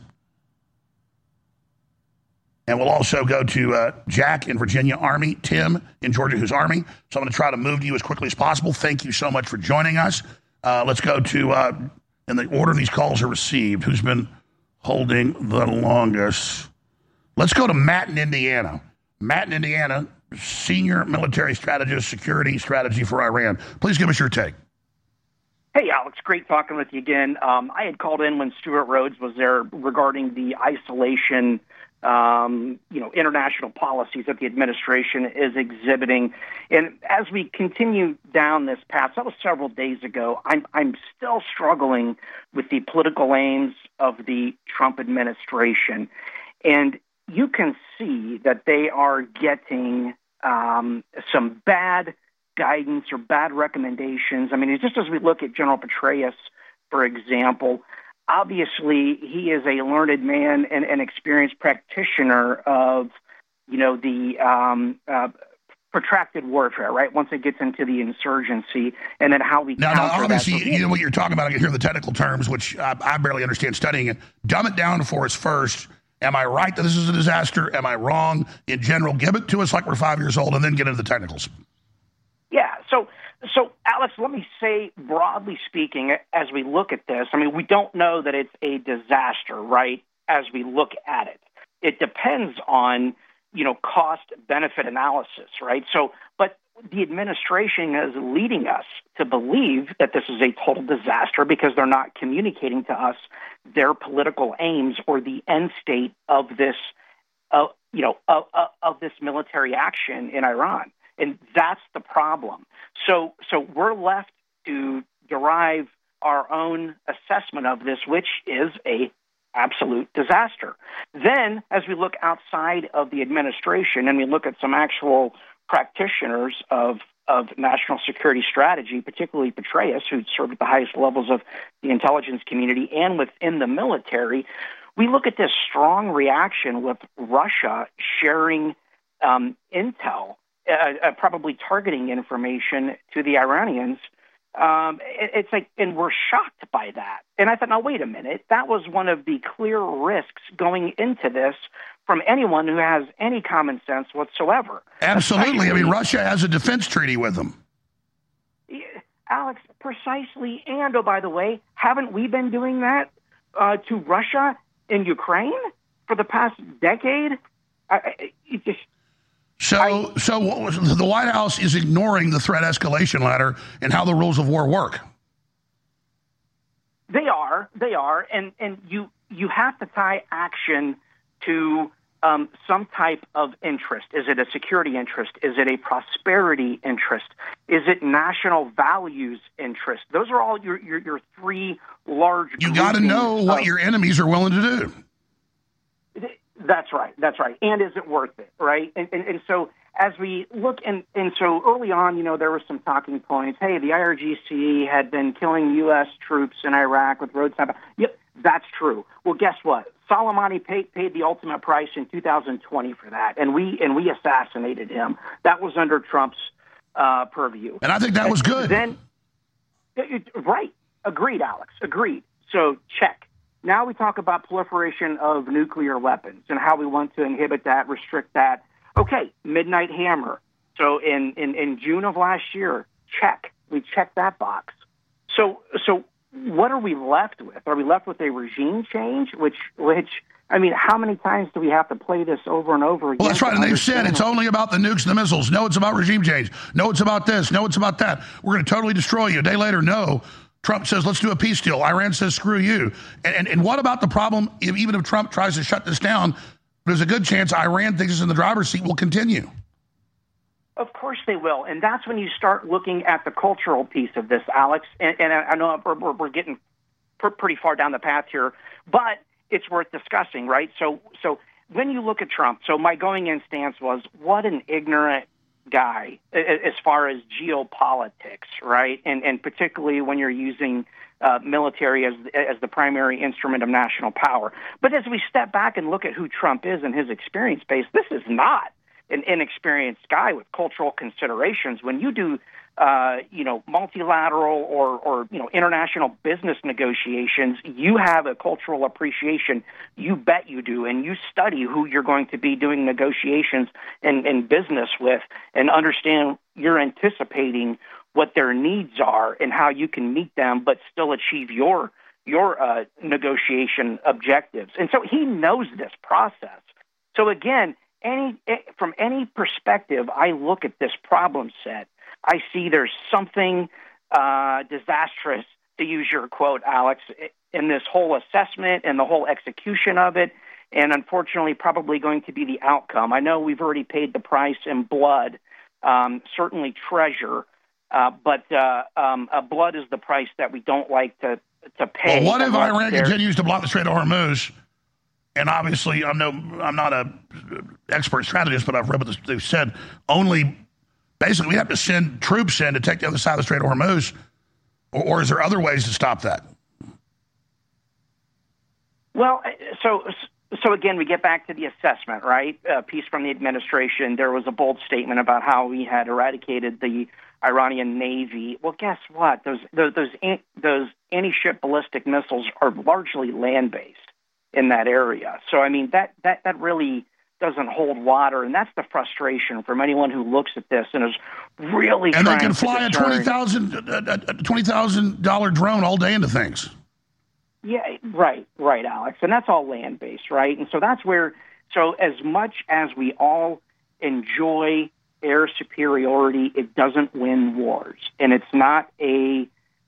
Speaker 2: And we'll also go to Jack in Virginia, Army. Tim in Georgia, who's Army. So I'm going to try to move to you as quickly as possible. Thank you so much for joining us. Let's go to, in the order these calls are received, who's been holding the longest. Let's go to Matt in Indiana. Matt in Indiana, senior military strategist, security strategy for Iran. Please give us your take.
Speaker 6: Hey, Alex, great talking with you again. I had called in when Stuart Rhodes was there regarding the isolation international policies that the administration is exhibiting. And as we continue down this path, that was several days ago, I'm still struggling with the political aims of the Trump administration. And you can see that they are getting some bad guidance or bad recommendations. I mean, just as we look at General Petraeus, for example, obviously, he is a learned man and an experienced practitioner of, the protracted warfare, right? Once it gets into the insurgency, and then how we
Speaker 2: now obviously, you know what you're talking about. I can hear the technical terms, which I barely understand studying it. Dumb it down for us first. Am I right that this is a disaster? Am I wrong? In general, give it to us like we're 5 years old, and then get into the technicals.
Speaker 6: Yeah. So, Alex, let me say, broadly speaking, as we look at this, I mean, we don't know that it's a disaster, right, as we look at it. It depends on, cost-benefit analysis, right? So, but the administration is leading us to believe that this is a total disaster because they're not communicating to us their political aims or the end state of this, of this military action in Iran. And that's the problem. So we're left to derive our own assessment of this, which is a absolute disaster. Then, as we look outside of the administration and we look at some actual practitioners of national security strategy, particularly Petraeus, who served at the highest levels of the intelligence community and within the military, we look at this strong reaction with Russia sharing intel, probably targeting information to the Iranians. It's like, and we're shocked by that. And I thought, now, wait a minute. That was one of the clear risks going into this from anyone who has any common sense whatsoever.
Speaker 2: Absolutely. I mean, Russia has a defense treaty with them.
Speaker 6: Alex, precisely. And, oh, by the way, haven't we been doing that to Russia in Ukraine for the past decade?
Speaker 2: So the White House is ignoring the threat escalation ladder and how the rules of war work.
Speaker 6: They are, and you have to tie action to some type of interest. Is it a security interest? Is it a prosperity interest? Is it national values interest? Those are all your three large.
Speaker 2: You got to know what your enemies are willing to do.
Speaker 6: That's right. And is it worth it, right? And so as we look, and so early on, there were some talking points. Hey, the IRGC had been killing U.S. troops in Iraq with roadside. Yep, that's true. Well, guess what? Soleimani paid the ultimate price in 2020 for that, and we assassinated him. That was under Trump's purview.
Speaker 2: And I think that was good.
Speaker 6: Then, right. Agreed, Alex. Agreed. So check. Now we talk about proliferation of nuclear weapons and how we want to inhibit that, restrict that. Okay, Midnight Hammer. So in June of last year, check. We checked that box. So what are we left with? Are we left with a regime change, which I mean, how many times do we have to play this over and over again?
Speaker 2: Well, that's right. And they've said it's only about the nukes and the missiles. No, it's about regime change. No, it's about this. No, it's about that. We're going to totally destroy you. A day later, no. Trump says, let's do a peace deal. Iran says, screw you. And what about the problem, even if Trump tries to shut this down, there's a good chance Iran thinks it's in the driver's seat will continue.
Speaker 6: Of course they will. And that's when you start looking at the cultural piece of this, Alex. And I know we're getting pretty far down the path here, but it's worth discussing, right? So when you look at Trump, so my going-in stance was, what an ignorant guy as far as geopolitics, right? And particularly when you're using military as the primary instrument of national power. But as we step back and look at who Trump is and his experience base, this is not an inexperienced guy with cultural considerations. When you do multilateral or international business negotiations, you have a cultural appreciation. You bet you do. And you study who you're going to be doing negotiations and business with and understand you're anticipating what their needs are and how you can meet them but still achieve your negotiation objectives. And so he knows this process. So again, from any perspective, I look at this problem set, I see there's something disastrous, to use your quote, Alex, in this whole assessment and the whole execution of it, and unfortunately probably going to be the outcome. I know we've already paid the price in blood, certainly treasure, but blood is the price that we don't like to pay.
Speaker 2: Well, what if Iran continues to block the Strait of Hormuz? And obviously, I'm not an expert strategist, but I've read what they've said. Basically, we have to send troops in to take the other side of the Strait of Hormuz, or is there other ways to stop that?
Speaker 6: Well, so again, we get back to the assessment, right? A piece from the administration. There was a bold statement about how we had eradicated the Iranian Navy. Well, guess what? Those anti-ship ballistic missiles are largely land-based in that area. So, I mean, that really doesn't hold water, and that's the frustration from anyone who looks at this and is really
Speaker 2: and
Speaker 6: trying
Speaker 2: they can
Speaker 6: to
Speaker 2: fly
Speaker 6: discern.
Speaker 2: a $20,000 drone all day into things.
Speaker 6: Yeah, right, Alex. And that's all land-based, right? And so that's where, so as much as we all enjoy air superiority, it doesn't win wars. And it's not a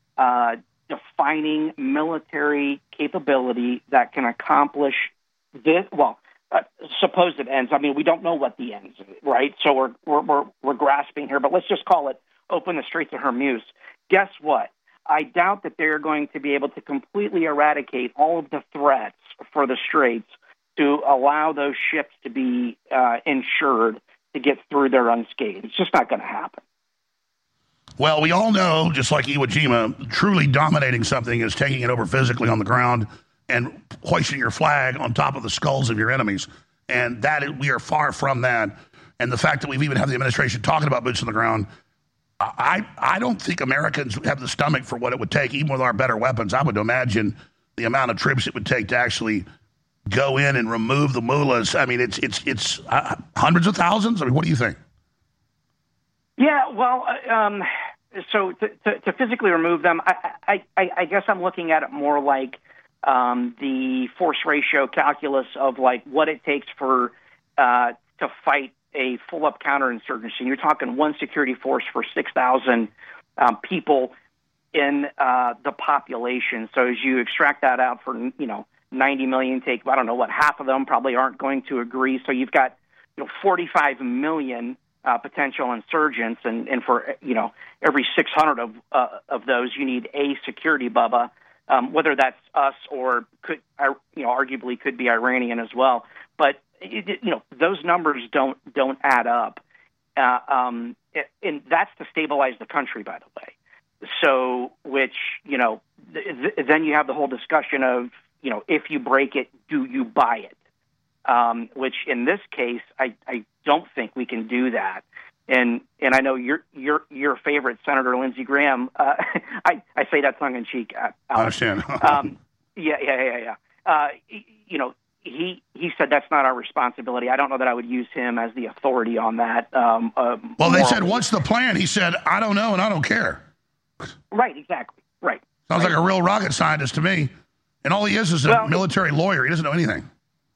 Speaker 6: defining military capability that can accomplish this. Well, suppose it ends. I mean, we don't know what the ends, right? So we're grasping here, but let's just call it open the Straits of Hormuz. Guess what? I doubt that they're going to be able to completely eradicate all of the threats for the Straits to allow those ships to be insured to get through there unscathed. It's just not going to happen.
Speaker 2: Well, we all know, just like Iwo Jima, truly dominating something is taking it over physically on the ground and hoisting your flag on top of the skulls of your enemies. And we are far from that. And the fact that we've even had the administration talking about boots on the ground, I don't think Americans have the stomach for what it would take, even with our better weapons. I would imagine the amount of troops it would take to actually go in and remove the mullahs. I mean, it's hundreds of thousands. I mean, what do you think?
Speaker 6: Yeah, well, so to physically remove them, I guess I'm looking at it more like the force ratio calculus of like what it takes for to fight a full-up counterinsurgency. You're talking one security force for 6,000 people in the population. So as you extract that out for 90 million, take I don't know what half of them probably aren't going to agree. So you've got 45 million. Potential insurgents, and for every 600 of those, you need a security bubba, whether that's us or could arguably could be Iranian as well. But those numbers don't add up, and that's to stabilize the country, by the way. So, which then you have the whole discussion of if you break it, do you buy it? Which in this case, I don't think we can do that. And I know your favorite Senator Lindsey Graham. I say that tongue in cheek.
Speaker 2: I understand.
Speaker 6: Yeah. He said that's not our responsibility. I don't know that I would use him as the authority on that.
Speaker 2: Well, they said, "What's the plan?" He said, "I don't know, and I don't care."
Speaker 6: Right. Exactly. Right.
Speaker 2: Sounds like a real rocket scientist to me. And all he is a military lawyer. He doesn't know anything.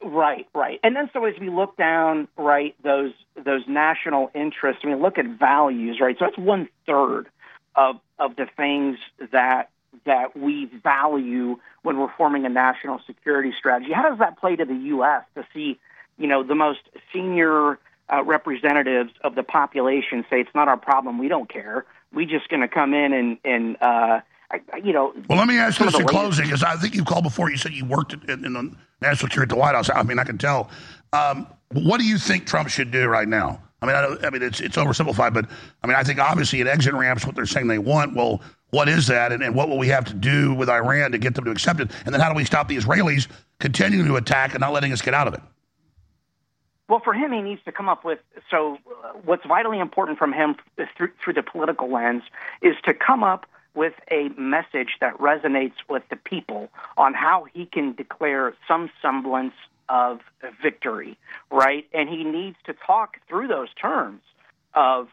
Speaker 6: Right. And then so as we look down, right, those national interests, I mean, look at values, right? So that's 1/3 of the things that we value when we're forming a national security strategy. How does that play to the U.S. to see, the most senior representatives of the population say it's not our problem, we don't care, we just going to come in and
Speaker 2: Well, let me ask this in closing, because I think you called before. You said you worked in the national security at the White House. I mean, I can tell. What do you think Trump should do right now? I mean, it's oversimplified, but I mean, I think obviously an exit ramp's what they're saying they want. Well, what is that, and what will we have to do with Iran to get them to accept it? And then how do we stop the Israelis continuing to attack and not letting us get out of it?
Speaker 6: Well, for him, he needs to come up with, what's vitally important from him through the political lens is to come up with a message that resonates with the people on how he can declare some semblance of victory, right? And he needs to talk through those terms of,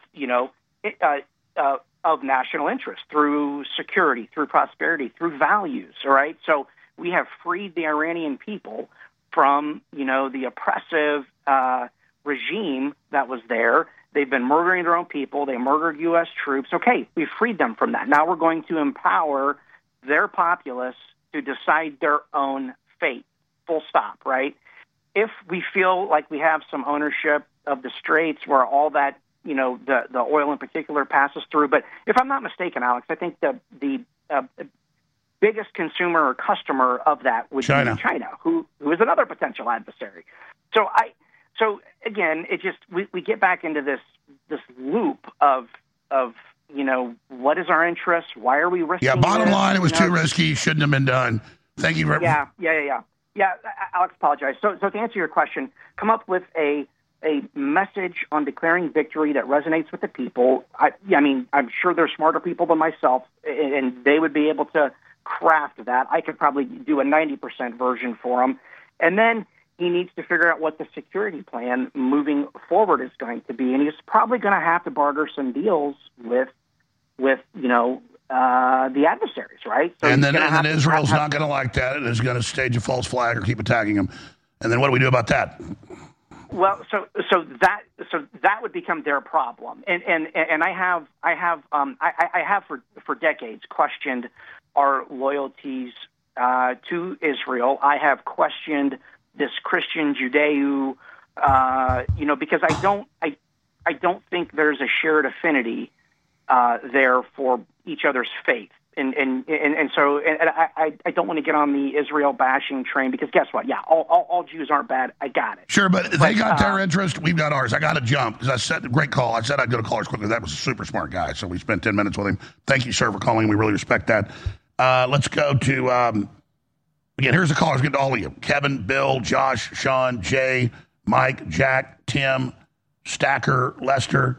Speaker 6: of national interest, through security, through prosperity, through values, all right? So we have freed the Iranian people from, the oppressive regime that was there. They've been murdering their own people. They murdered U.S. troops. Okay, we freed them from that. Now we're going to empower their populace to decide their own fate, full stop, right? If we feel like we have some ownership of the Straits where all that, the oil in particular passes through. But if I'm not mistaken, Alex, I think the biggest consumer or customer of that would be China, who is another potential adversary. So again, it just we get back into this loop of what is our interest? Why are we risking?
Speaker 2: Yeah, bottom line, it was too risky. Shouldn't have been done. Thank you.
Speaker 6: Yeah. Alex, apologize. So to answer your question, come up with a message on declaring victory that resonates with the people. I'm sure there's smarter people than myself, and they would be able to craft that. I could probably do a 90% version for them, and then he needs to figure out what the security plan moving forward is going to be, and he's probably going to have to barter some deals with the adversaries, right? So
Speaker 2: and then Israel's not going to like that and is going to stage a false flag or keep attacking them. And then what do we do about that?
Speaker 6: Well, so that would become their problem, and I have for decades questioned our loyalties to Israel. I have questioned this Christian Judeo, because I don't think there's a shared affinity there for each other's faith. And so I don't want to get on the Israel bashing train, because guess what? Yeah, all Jews aren't bad. I got it.
Speaker 2: Sure, but they got their interest. We've got ours. I got to jump because I said great call. I said I'd go to callers quickly. That was a super smart guy. So we spent 10 minutes with him. Thank you, sir, for calling. We really respect that. Let's go to again. Here's the callers. Get to all of you: Kevin, Bill, Josh, Sean, Jay, Mike, Jack, Tim, Stacker, Lester.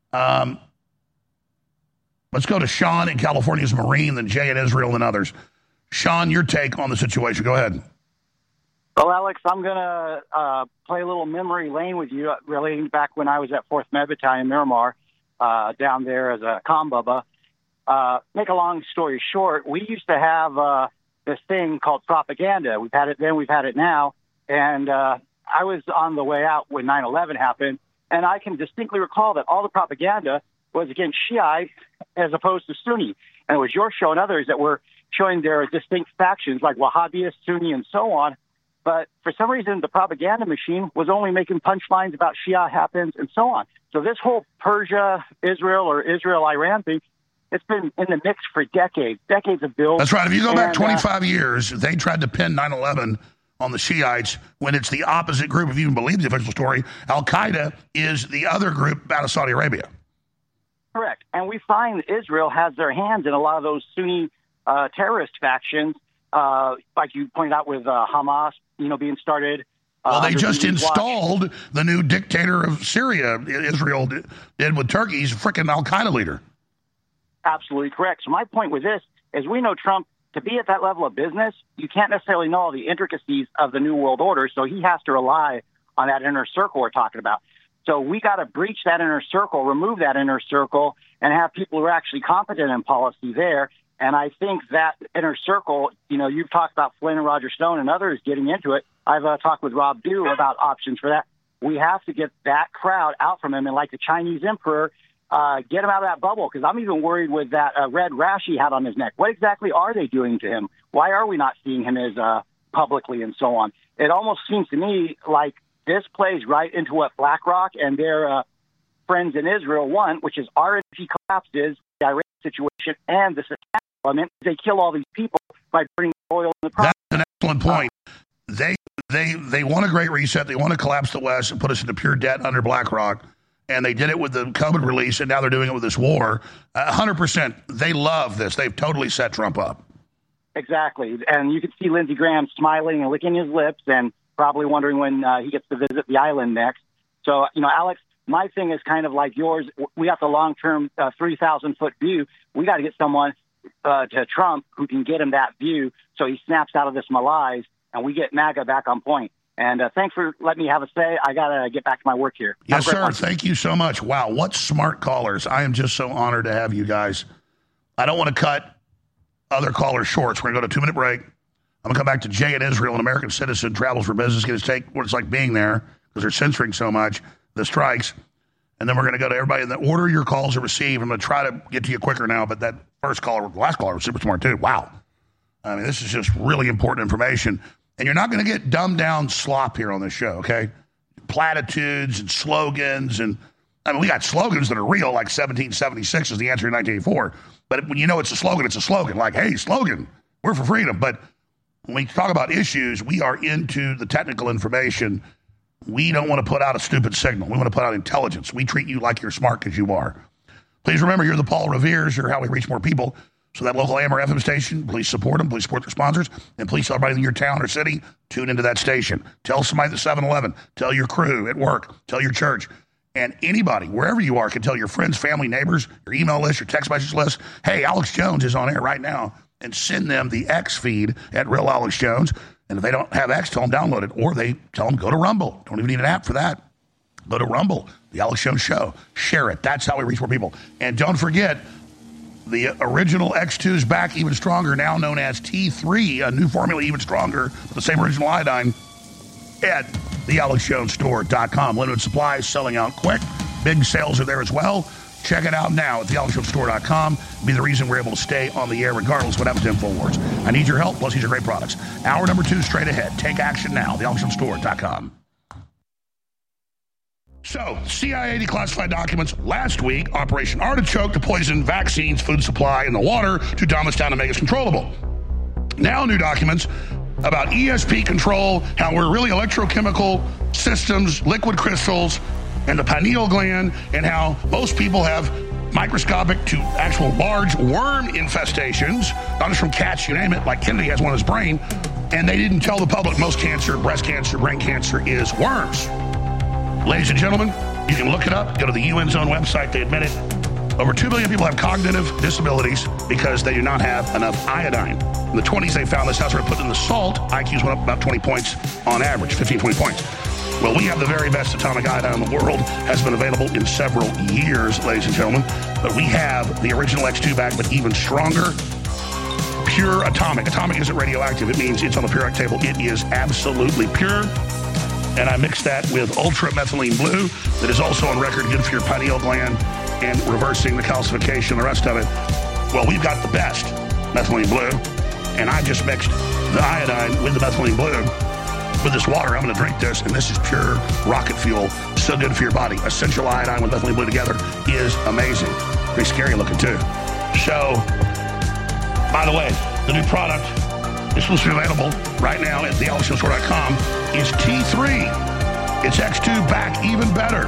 Speaker 2: Let's go to Sean in California's Marine, then Jay in Israel, and others. Sean, your take on the situation. Go ahead.
Speaker 7: Well, Alex, I'm going to play a little memory lane with you, relating back when I was at 4th Med Battalion, Miramar, down there as a combubba. Make a long story short, we used to have this thing called propaganda. We've had it then, we've had it now. And I was on the way out when 9/11 happened, and I can distinctly recall that all the propaganda was against Shiite as opposed to Sunni. And it was your show and others that were showing their distinct factions like Wahhabis, Sunni, and so on. But for some reason, the propaganda machine was only making punchlines about Shia happens and so on. So this whole Persia, Israel, or Israel-Iran thing, it's been in the mix for decades of bills.
Speaker 2: That's right. If you go back 25 years, they tried to pin 9/11 on the Shiites when it's the opposite group. If you even believe the official story, Al-Qaeda is the other group out of Saudi Arabia.
Speaker 7: Correct. And we find that Israel has their hands in a lot of those Sunni terrorist factions, like you pointed out with Hamas, being started.
Speaker 2: Well, they just installed the new dictator of Syria, Israel did with Turkey. He's a freaking Al-Qaeda leader.
Speaker 7: Absolutely correct. So my point with this is we know Trump, to be at that level of business, you can't necessarily know all the intricacies of the New World Order, so he has to rely on that inner circle we're talking about. So we got to breach that inner circle, remove that inner circle, and have people who are actually competent in policy there. And I think that inner circle, you've talked about Flynn and Roger Stone and others getting into it. I've talked with Rob Dew about options for that. We have to get that crowd out from him, and like the Chinese emperor, get him out of that bubble, because I'm even worried with that red rash he had on his neck. What exactly are they doing to him? Why are we not seeing him as publicly and so on? It almost seems to me like this plays right into what BlackRock and their friends in Israel want, which is our energy collapses, the Iran situation, and the satanic element. They kill all these people by burning oil in the process.
Speaker 2: That's an excellent point. They want a great reset. They want to collapse the West and put us into pure debt under BlackRock. And they did it with the COVID release, and now they're doing it with this war. 100%. They love this. They've totally set Trump up.
Speaker 7: Exactly. And you can see Lindsey Graham smiling and licking his lips and probably wondering when he gets to visit the island next. So, Alex, my thing is kind of like yours. We got the long-term 3,000-foot view. We got to get someone to Trump who can get him that view so he snaps out of this malaise and we get MAGA back on point. And thanks for letting me have a say. I got to get back to my work here.
Speaker 2: Yes, sir. Thank you so much. Wow, what smart callers. I am just so honored to have you guys. I don't want to cut other callers short, so we're going to go to a 2-minute break. I'm going to come back to Jay in Israel, an American citizen, travels for business, get his take what it's like being there, because they're censoring so much, the strikes. And then we're going to go to everybody in the order your calls are received. I'm going to try to get to you quicker now, but that first caller, the last caller was super smart too. Wow. I mean, this is just really important information. And you're not going to get dumbed down slop here on this show, okay? Platitudes and slogans. And I mean, we got slogans that are real, like 1776 is the answer in 1984. But when you know it's a slogan, it's a slogan. Like, hey, slogan, we're for freedom. But when we talk about issues, we are into the technical information. We don't want to put out a stupid signal. We want to put out intelligence. We treat you like you're smart because you are. Please remember, you're the Paul Reveres. You're how we reach more people. So that local AM or FM station, please support them. Please support their sponsors. And please tell everybody in your town or city, tune into that station. Tell somebody at the 7-Eleven. Tell your crew at work. Tell your church. And anybody, wherever you are, can tell your friends, family, neighbors, your email list, your text message list, hey, Alex Jones is on air right now. And send them the X feed at Real Alex Jones. And if they don't have X, tell them download it. Or they tell them go to Rumble. Don't even need an app for that. Go to Rumble, the Alex Jones Show. Share it. That's how we reach more people. And don't forget, the original X2 is back even stronger, now known as T3, a new formula even stronger, with the same original iodine, at thealexjonestore.com. Limited supplies, selling out quick. Big sales are there as well. Check it out now at thealexjonestore.com. Be the reason we're able to stay on the air regardless of what happens to InfoWars. I need your help, plus these are great products. Hour number 2 straight ahead. Take action now, thealexjonestore.com. So, CIA declassified documents last week, Operation Artichoke to poison vaccines, food supply, and the water to dumb us down and make us controllable. Now new documents about ESP control, how we're really electrochemical systems, liquid crystals, and the pineal gland, and how most people have microscopic to actual large worm infestations, not just from cats, you name it, like Kennedy has one in his brain, and they didn't tell the public most cancer, breast cancer, brain cancer is worms. Ladies and gentlemen, you can look it up. Go to the UN's own website. They admit it. Over 2 billion people have cognitive disabilities because they do not have enough iodine. In the 20s, they found this house where put in the salt, IQs went up about 20 points on average, 15, 20 points. Well, we have the very best atomic iodine in the world. Has been available in several years, ladies and gentlemen. But we have the original X2 back, but even stronger. Pure atomic. Atomic isn't radioactive. It means it's on the periodic table. It is absolutely pure. And I mixed that with Ultra Methylene Blue that is also on record good for your pineal gland and reversing the calcification and the rest of it. Well, we've got the best methylene blue, and I just mixed the iodine with the methylene blue with this water. I'm going to drink this, and this is pure rocket fuel. So good for your body. Essential iodine with methylene blue together is amazing. Pretty scary looking, too. So, by the way, the new product is supposed to be available right now at thealexjonestore.com. Is T3. It's X2 back even better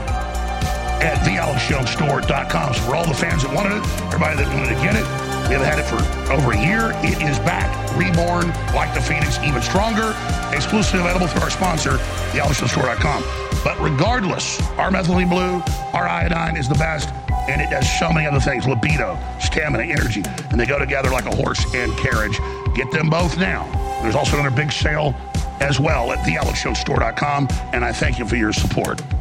Speaker 2: at thealexjonestore.com. So for all the fans that wanted it, everybody that wanted to get it, we have had it for over a year. It is back, reborn, like the Phoenix, even stronger. Exclusively available through our sponsor, thealexjonestore.com. But regardless, our methylene blue, our iodine is the best, and it does so many other things. Libido, stamina, energy, and they go together like a horse and carriage. Get them both now. There's also another big sale as well at thealexjonestore.com, and I thank you for your support.